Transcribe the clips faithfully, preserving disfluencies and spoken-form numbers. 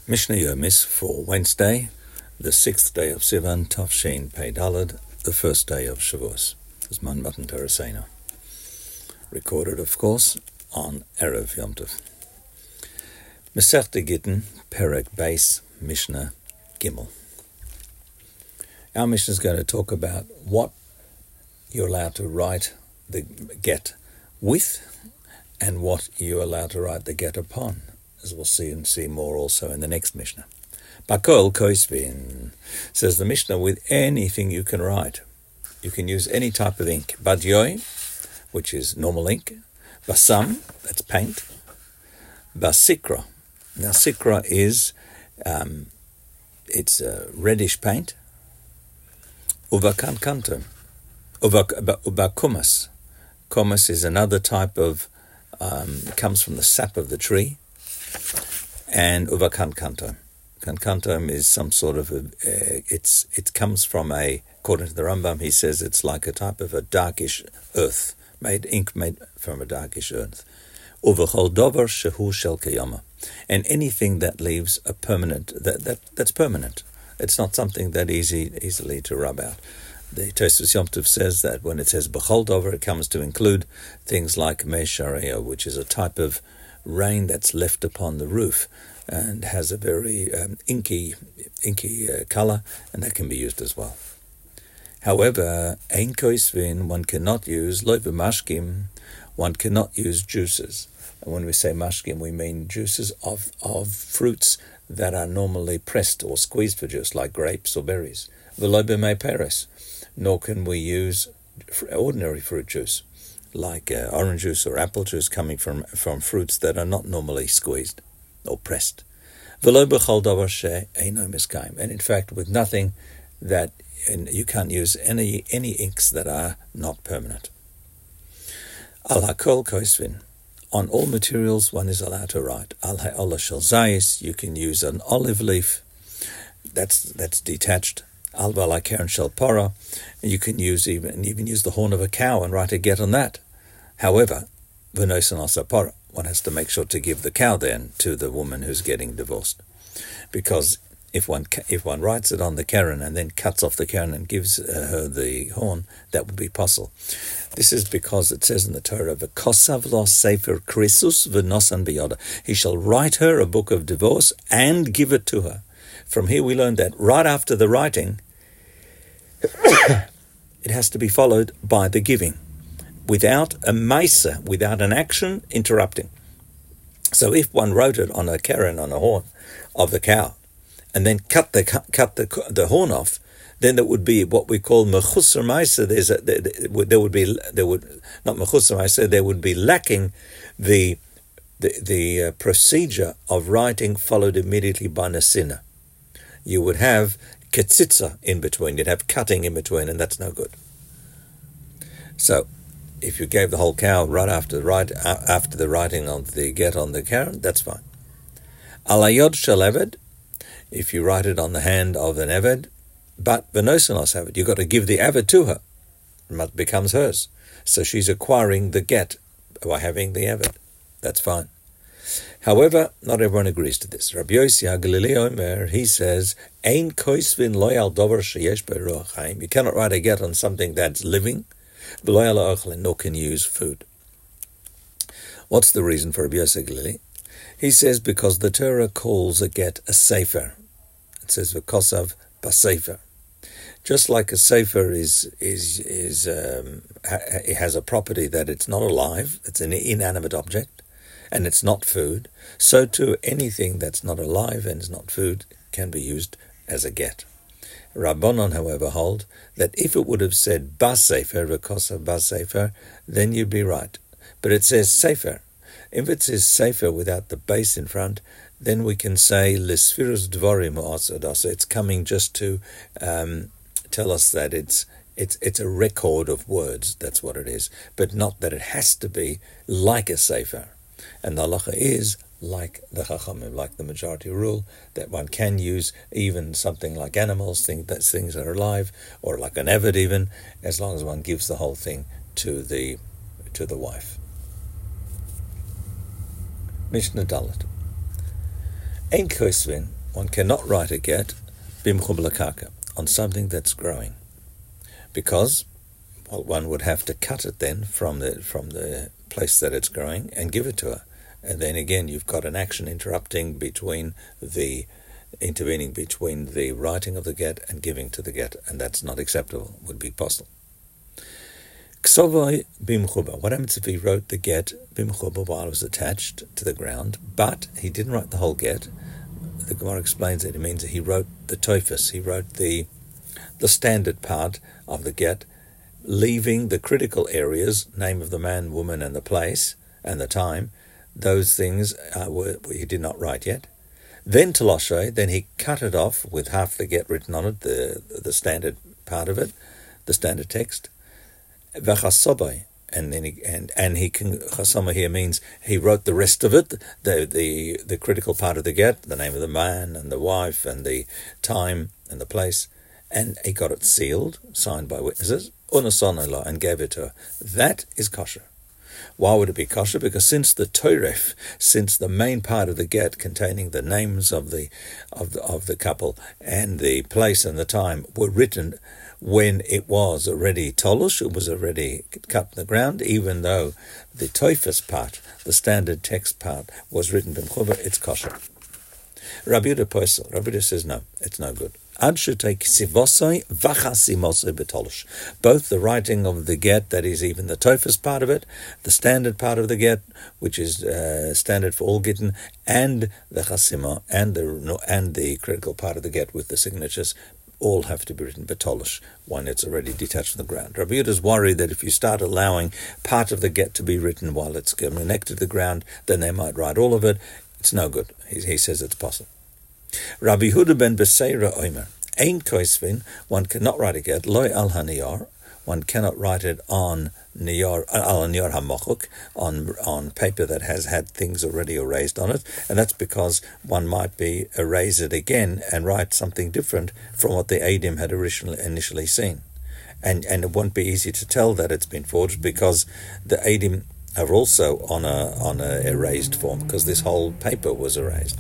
Mishnah Yomis for Wednesday, the sixth day of Sivan, Tafshin Pei Daled, the first day of Shavuos. Zman Matan Torah Seina. Recorded, of course, on Erev Yom Tov. Masechta Gittin, Perek Beis, Mishnah Gimel. Our Mishnah is going to talk about what you're allowed to write the get with and what you're allowed to write the get upon, as we'll see and see more also in the next Mishnah. Bakol Koisvin, says the Mishnah, with anything you can write. You can use any type of ink. Badyoi, which is normal ink. Basam, that's paint. Basikra. Now sikra is, um, it's a reddish paint. Uvakankantum. Uvakumas. Kumas is another type of, um, comes from the sap of the tree. And uvakankantum. Kankantum is some sort of a, uh, it's it comes from a, according to the Rambam, he says it's like a type of a darkish earth, made ink made from a darkish earth. Uvachol dover shehu shel kiyama, and anything that leaves a permanent that, that that's permanent. It's not something that easy easily to rub out. The Tosfos Yom Tov says that when it says bechol dover, it comes to include things like meishareo, which is a type of rain that's left upon the roof and has a very um, inky inky uh, color, and that can be used as well. However, ein koisvin, one cannot use loy v'mashkim, one cannot use juices. And when we say mashkim, we mean juices of, of fruits that are normally pressed or squeezed for juice, like grapes or berries. V'loy b'mei peres, nor can we use ordinary fruit juice, like uh, orange juice or apple juice coming from, from fruits that are not normally squeezed or pressed. And in fact, with nothing that, and you can't use any any inks that are not permanent. Al hakol koisvin. On all materials, one is allowed to write. Al ha'olah shel zayis, you can use an olive leaf that's that's detached. Al vala keren shel para, and you can use even even use the horn of a cow and write a get on that. However, v'nosan al sapara, one has to make sure to give the cow then to the woman who's getting divorced, because if one if one writes it on the keren and then cuts off the keren and gives uh, her the horn, that would be possible. This is because it says in the Torah, "V'kosav lo sefer krisus v'nosan biyoda." He shall write her a book of divorce and give it to her. From here we learn that right after the writing, it has to be followed by the giving, without a maisa, without an action interrupting. So if one wrote it on a keren, on a horn of the cow, and then cut the cut the the horn off, then that would be what we call mechusar maisa. There's a, there, there would be there would not mechusar maisa. There would be lacking the the the uh, procedure of writing followed immediately by nasina. You would have ketzitza in between. You'd have cutting in between, and that's no good. So, if you gave the whole cow right after the right after the writing of the get on the keren, that's fine. Alayod shel eved, if you write it on the hand of an eved, but v'nosanos eved, you've got to give the eved to her. It becomes hers. So she's acquiring the get by having the eved. That's fine. However, not everyone agrees to this. Rabbi Yossi HaGalilei Omer, he says, Ein koisvin lo al dover sheyesh beruach chaim. You cannot write a get on something that's living, nor can you use food. What's the reason for Rabbi Yossi HaGalilei? He says because the Torah calls a get a sefer. It says v'kosav basefer. Just like a sefer is is is um, ha- it has a property that it's not alive, it's an inanimate object, and it's not food. So too, anything that's not alive and is not food can be used as a get. Rabbanon, however, hold that if it would have said bas sefer, v'kosav bas sefer, then you'd be right. But it says sefer. If it says sefer without the base in front, then we can say l'sfirus dvarim ha'asadas. It's coming just to um, tell us that it's it's it's a record of words. That's what it is, but not that it has to be like a sefer. And the halacha is like the chachamim, like the majority rule, that one can use even something like animals, things that things that are alive, or like an eved even, as long as one gives the whole thing to the to the wife. Mishnah Dalet. Ein koisvin, one cannot write a get bimchub lakaka, on something that's growing, because well, one would have to cut it then from the from the place that it's growing and give it to her, and then again you've got an action interrupting between the intervening between the writing of the get and giving to the get, and that's not acceptable. Would be possible. Ksovai bimchuba. What happens if he wrote the get bimchuba while it was attached to the ground, but he didn't write the whole get? The Gemara explains that it means that he wrote the toifus, he wrote the the standard part of the get, leaving the critical areas, name of the man, woman, and the place, and the time. Those things uh, were he did not write yet. Then Taloshe, then he cut it off with half the get written on it, the the standard part of it, the standard text. V'chasobai, and then he and and he can chasama here means he wrote the rest of it, the the the critical part of the get, the name of the man and the wife and the time and the place, and he got it sealed, signed by witnesses, unasonola, and gave it to her. That is kosher. Why would it be kosher? Because since the Toref, since the main part of the get containing the names of the of the of the couple and the place and the time were written when it was already tolush, it was already cut in the ground, even though the Toifus part, the standard text part, was written b'mchuba, it's kosher. Rabbi Yehuda Posel, Rabbi Yehuda says no, it's no good. Ad shutei ksivosai v'chasimosai betolush. Both the writing of the get, that is even the Toifus part of it, the standard part of the get, which is uh, standard for all gittin, and the chasima, and the and the critical part of the get with the signatures, all have to be written betolush when it's already detached from the ground. Rabbi Yehuda is worried that if you start allowing part of the get to be written while it's connected to the ground, then they might write all of it. It's no good. He, he says it's possible. Rabbi Yehuda ben Beseira Omer, Ein koisvin, one cannot write a get, loy al haniyar, one cannot write it on niyar, al niyar hamochuk, on on paper that has had things already erased on it, and that's because one might be erase it again and write something different from what the Eidim had originally initially seen, and and it won't be easy to tell that it's been forged because the Eidim are also on a on a erased form because this whole paper was erased.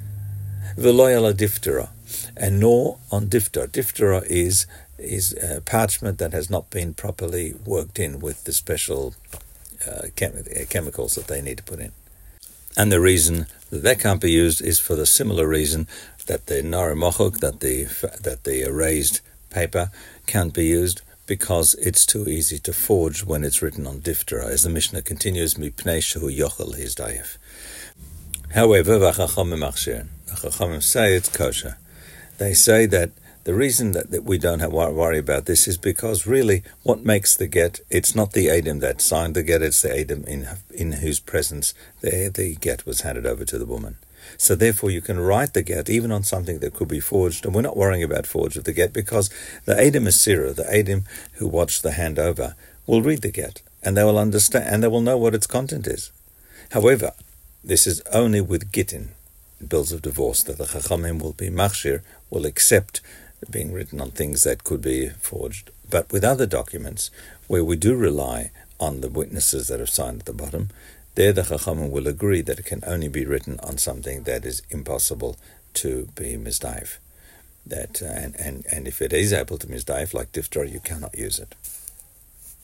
V'lo ala diftera, and nor on diftera. Diftera is is uh, parchment that has not been properly worked in with the special uh, chem- chemicals that they need to put in. And the reason that that can't be used is for the similar reason that the naramochuk, that the that the erased paper can't be used, because it's too easy to forge when it's written on diftera, as the Mishnah continues, mipnei shehu yochel hizdayef. However, v'chachamim machshirin, the Chachamim say it's kosher. They say that the reason that, that we don't have to worry about this is because really what makes the get, it's not the Eidim that signed the get, it's the Eidim in in whose presence the, the get was handed over to the woman. So therefore you can write the get even on something that could be forged, and we're not worrying about forge of the get because the Eidim Asira, the Eidim who watch the handover, will read the get and they will understand and they will know what its content is. However, this is only with gittin, bills of divorce, that the Chachamim will be machshir, will accept being written on things that could be forged. But with other documents, where we do rely on the witnesses that have signed at the bottom, there the Chachamim will agree that it can only be written on something that is impossible to be misdaif. That uh, and, and, and if it is able to misdaif, like diftera, you cannot use it.